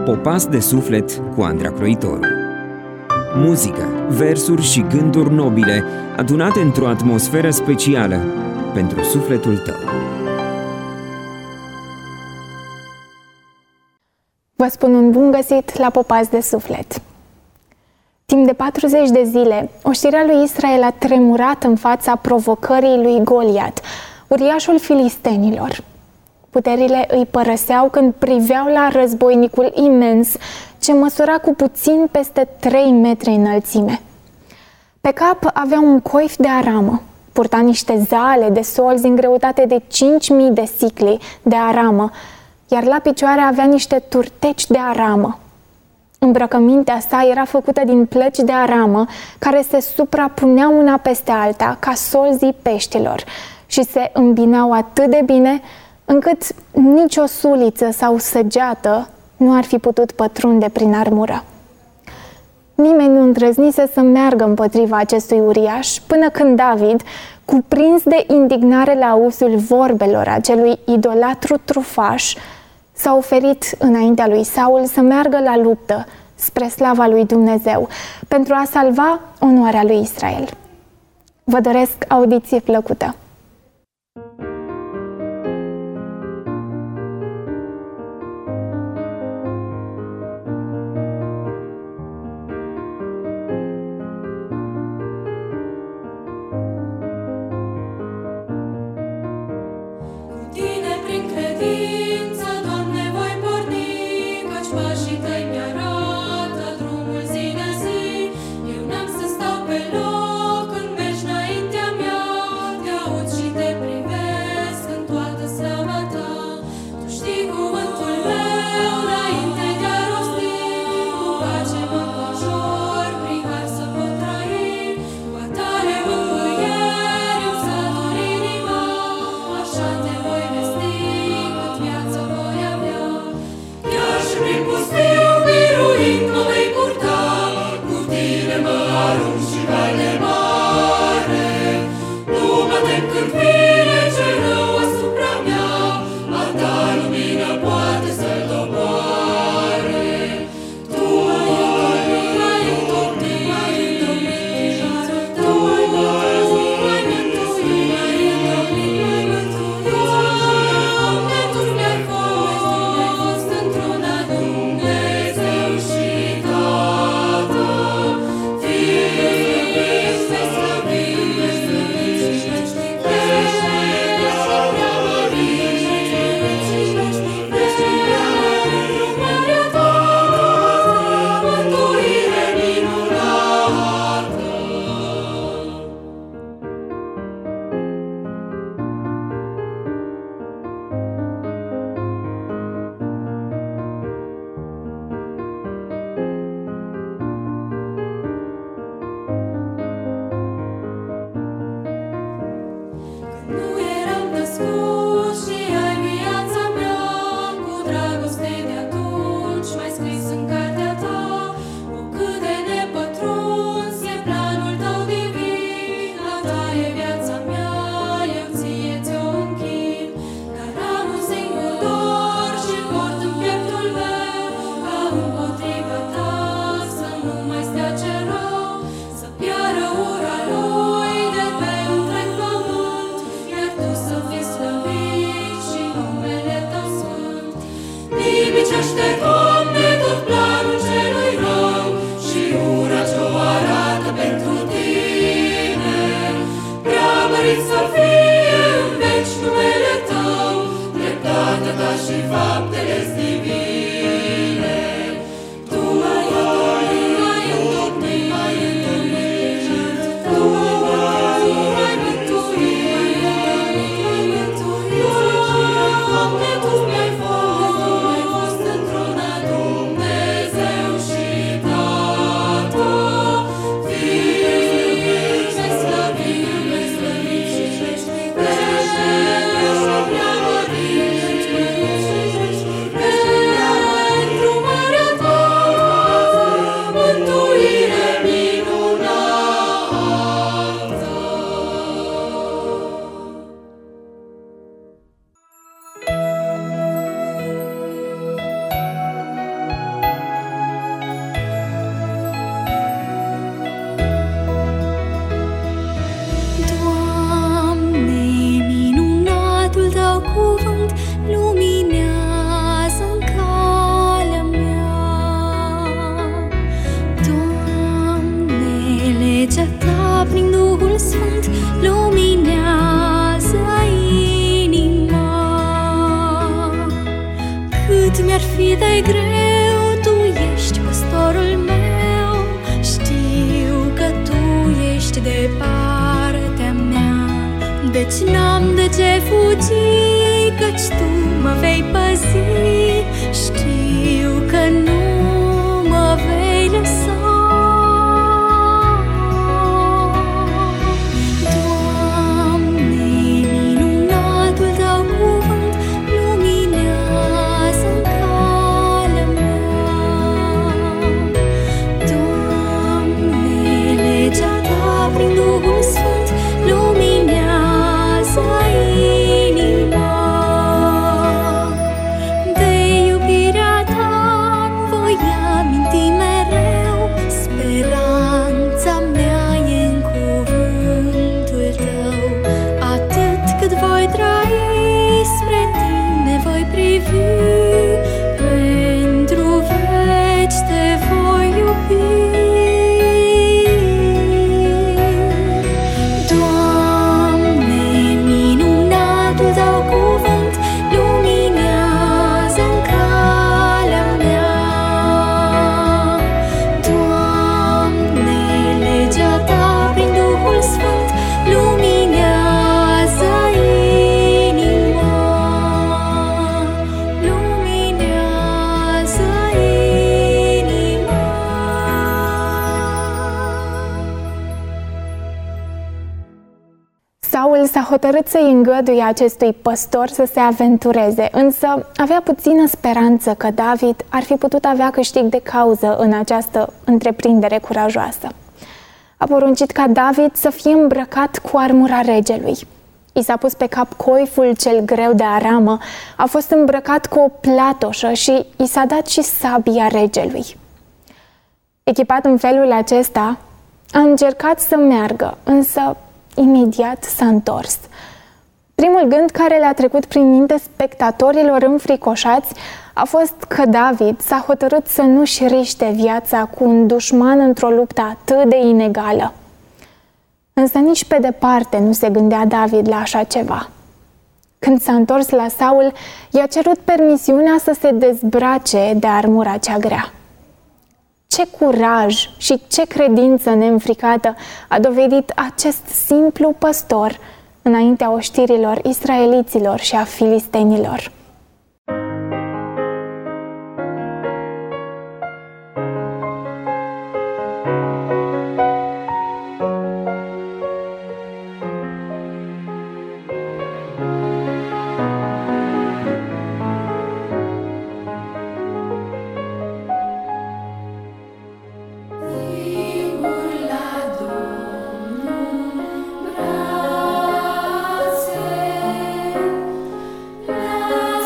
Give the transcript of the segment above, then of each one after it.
Popas de suflet cu Andra Croitoru. Muzică, versuri și gânduri nobile adunate într-o atmosferă specială pentru sufletul tău. Vă spun un bun găsit la Popas de suflet. Timp de 40 de zile, oștirea lui Israel a tremurat în fața provocării lui Goliat, uriașul filistenilor. Puterile îi părăseau când priveau la războinicul imens, ce măsura cu puțin peste 3 metri înălțime. Pe cap avea un coif de aramă, purta niște zale de solzi în greutate de 5.000 de sicli de aramă, iar la picioare avea niște turteci de aramă. Îmbrăcămintea sa era făcută din plăci de aramă, care se suprapuneau una peste alta, ca solzii peștilor, și se îmbinau atât de bine încât nicio suliță sau săgeată nu ar fi putut pătrunde prin armură. Nimeni nu îndrăznise să meargă împotriva acestui uriaș, până când David, cuprins de indignare la auzul vorbelor acelui idolatru trufaș, s-a oferit înaintea lui Saul să meargă la luptă spre slava lui Dumnezeu, pentru a salva onoarea lui Israel. Vă doresc audiție plăcută! Dumnezeu. Deci n-am de ce fugi, căci tu mă vei păzi. Știu că nu mă vei lăsa. Saul s-a hotărât să-i îngăduie acestui păstor să se aventureze, însă avea puțină speranță că David ar fi putut avea câștig de cauză în această întreprindere curajoasă. A poruncit ca David să fie îmbrăcat cu armura regelui. I s-a pus pe cap coiful cel greu de aramă, a fost îmbrăcat cu o platoșă și i s-a dat și sabia regelui. Echipat în felul acesta, a încercat să meargă, însă imediat s-a întors. Primul gând care le-a trecut prin minte spectatorilor înfricoșați a fost că David s-a hotărât să nu-și riște viața cu un dușman într-o luptă atât de inegală. Însă nici pe departe nu se gândea David la așa ceva. Când s-a întors la Saul, i-a cerut permisiunea să se dezbrace de armura cea grea. Ce curaj și ce credință neînfricată a dovedit acest simplu păstor înaintea oștirilor israeliților și a filistenilor. Brațe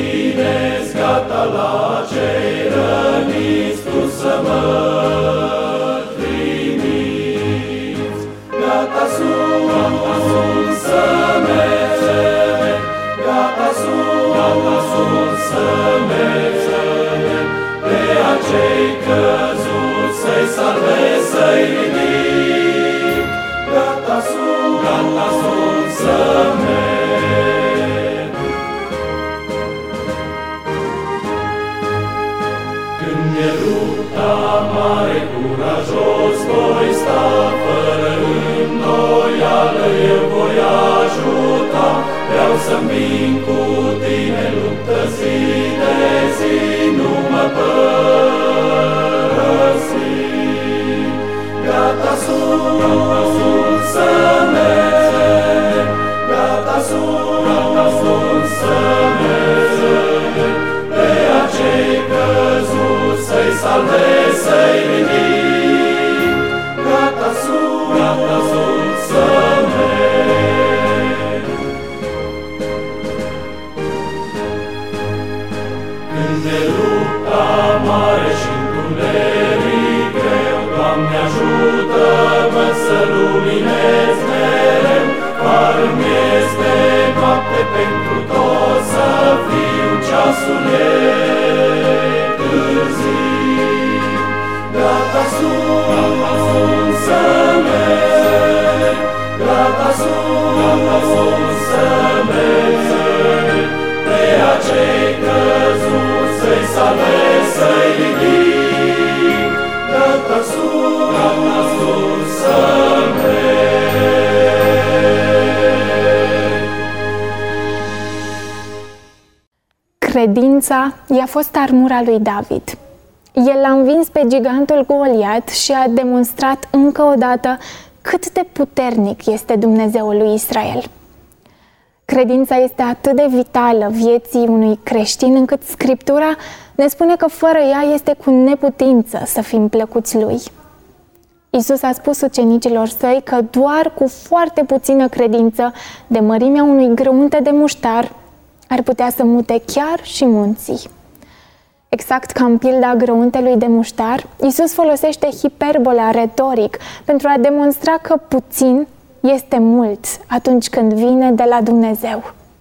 străinezi, gata la cei răniți tu să mă trimiți. Gata sunt să merg, gata sunt să merg, pe acei căzuți să-i salvez, să-i ridic. Gata sunt să merg. Când e lupta mare, curajos voi sta, fără îndoială eu voi ajuta. Vreau să-mi vin cu tine, luptă zi de zi, nu mă părăsi. Gata sunt să merg, gata sunt să merg, pe acei căzuți să-i salvez, să-i ridic. Gata sunt să merg. Când e lupta mare și întuneric greu, Doamne ajută-mă să luminez mereu. Far-mi este noapte pentru tot, să fiu ceasul ei târziu. Gata sunt să merg, gata sunt să merg, pe acei căzuți să-i salvez, să-i ridic. Gata sunt să merg. Credința i-a fost armura lui David. El a învins pe gigantul Goliat și a demonstrat încă o dată cât de puternic este Dumnezeul lui Israel. Credința este atât de vitală vieții unui creștin încât Scriptura ne spune că fără ea este cu neputință să fim plăcuți lui. Iisus a spus ucenicilor săi că doar cu foarte puțină credință, de mărimea unui grăunte de muștar, ar putea să mute chiar și munții. Exact ca în pilda grăuntelui de muștar, Iisus folosește hiperbola retoric pentru a demonstra că puțin este mult atunci când vine de la Dumnezeu.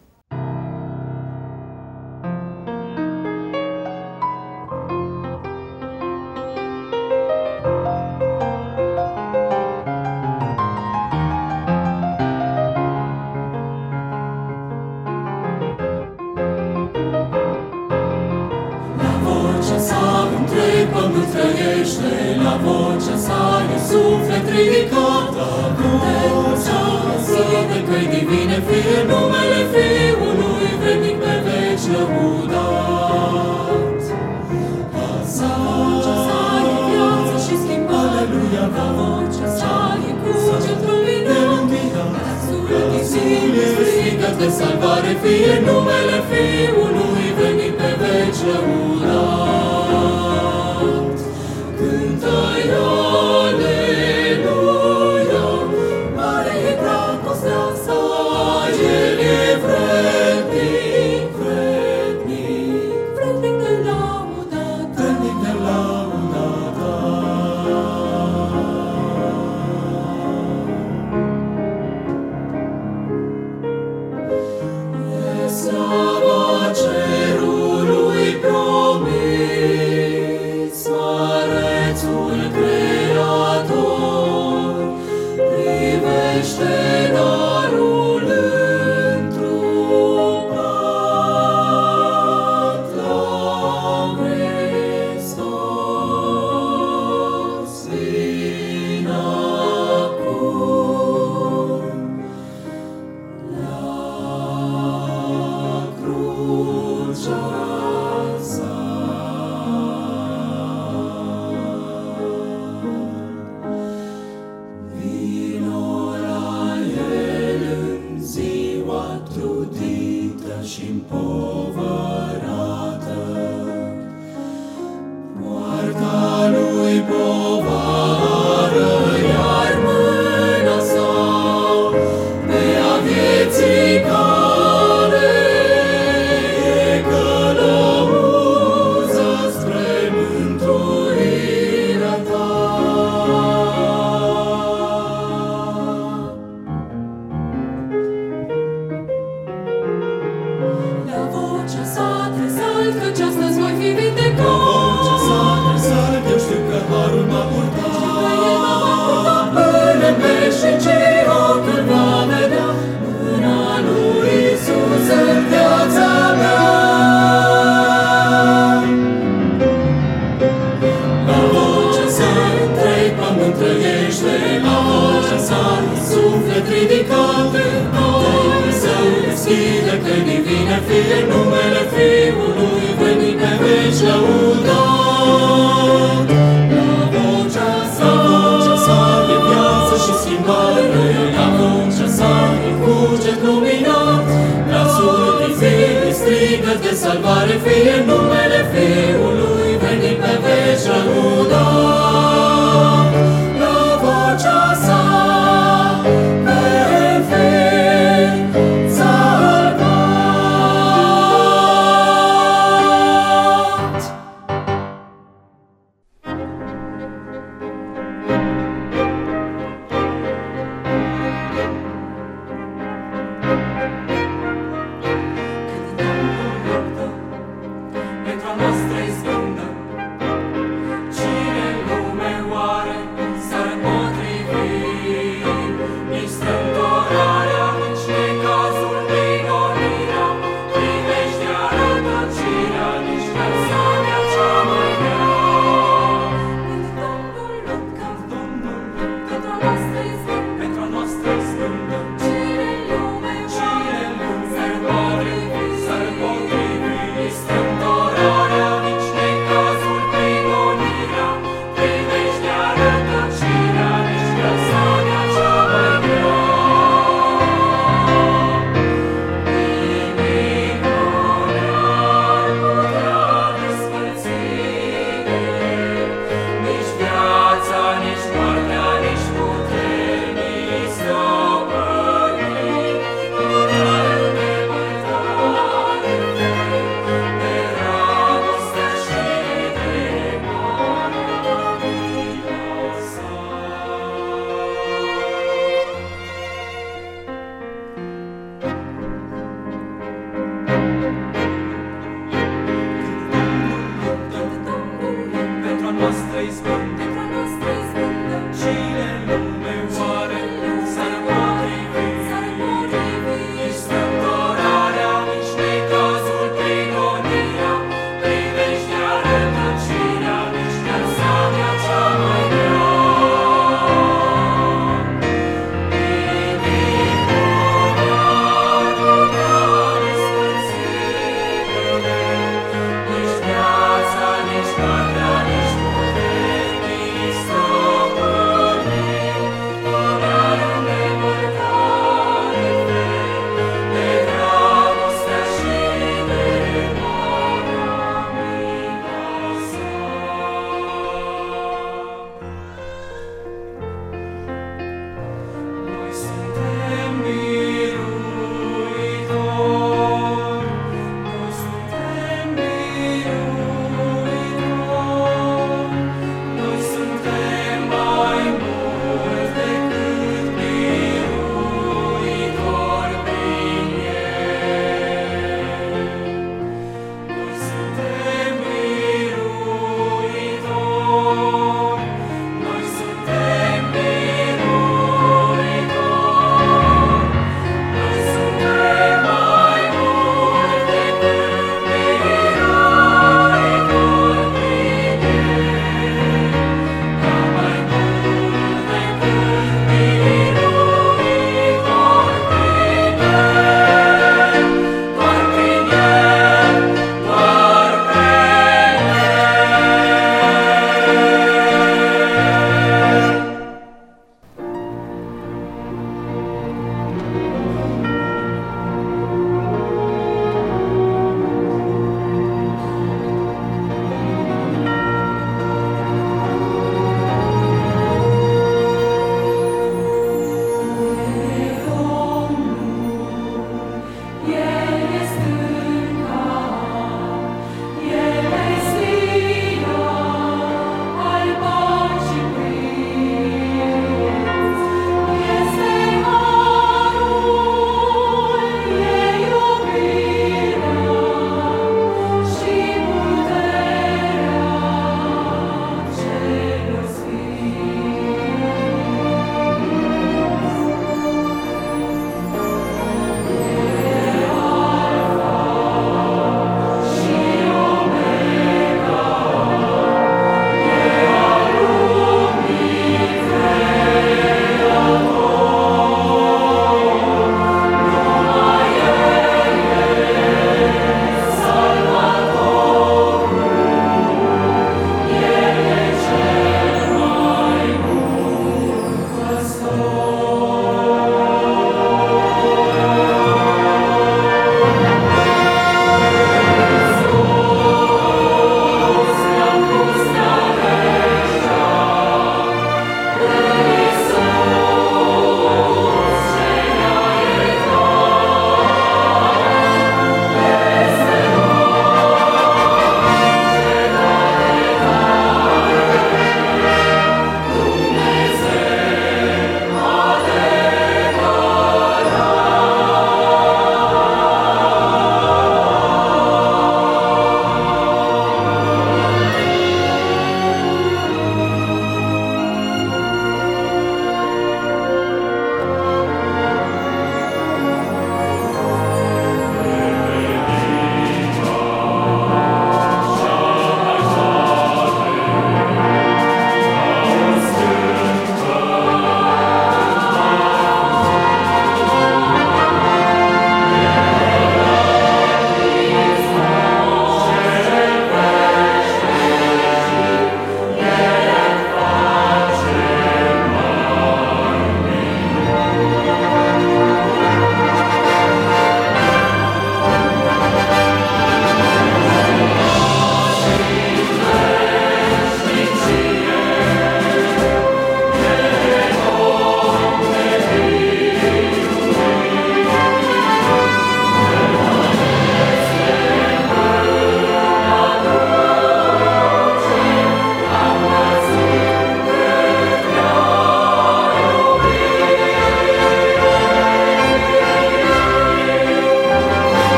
Pământ trăiește, la vocea sa e suflet ridicat. Vocea zi de căi divine, fie numele Fiului vrednic pe veci lăudat. Vocea sa e viață și schimbare, aleluia, vocea sa e cuget luminat. Surătițime, strigăt de salvare, fie numele Fiului vrednic pe veci lăudat. Cântă-i aleluia, mare e dragostea sa, El e vrednic, vrednic, vrednic de laudă, vrednic de laudă ta. E slava cerului promis, Mărețul Creator, privește darul întrupat la Hristos. Vin acum la crucea sa. Vino la El în ziua trudită și împovărată, poarta lui povară, iar mâna sa pe a vieții care e Mare fie numele Fiului, venit pe veci lăuda. La vocea sa pe veci salvat. Pentru a noastră izbăvită,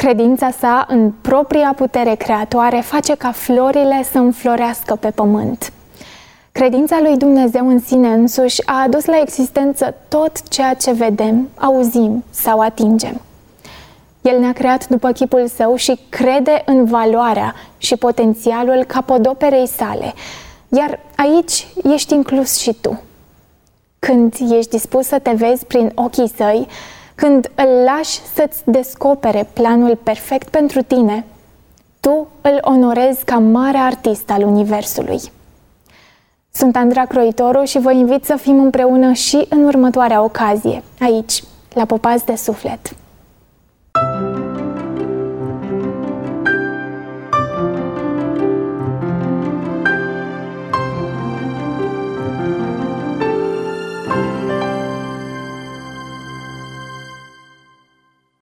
Credința sa în propria putere creatoare face ca florile să înflorească pe pământ. Credința lui Dumnezeu în sine însuși a adus la existență tot ceea ce vedem, auzim sau atingem. El ne-a creat după chipul său și crede în valoarea și potențialul capodoperei sale, iar aici ești inclus și tu. Când ești dispus să te vezi prin ochii săi, când îl lași să-ți descopere planul perfect pentru tine, tu îl onorezi ca mare artist al Universului. Sunt Andra Croitoru și vă invit să fim împreună și în următoarea ocazie, aici, la Popați de Suflet.